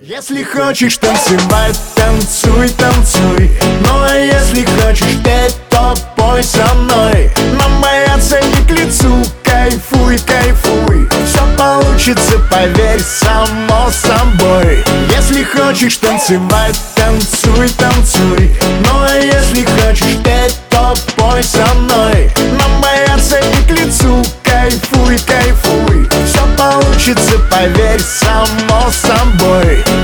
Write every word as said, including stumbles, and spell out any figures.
Если хочешь танцевать, танцуй, танцуй. Ну а если хочешь петь, то пой со мной. Нам бояться не к лицу, кайфуй, кайфуй. Все получится, поверь, само собой. Если хочешь танцевать, танцуй, танцуй. Ну а если хочешь петь, то пой со мной. Нам бояться не к лицу, кайфуй, кайфуй. Все получится, поверь, само собой.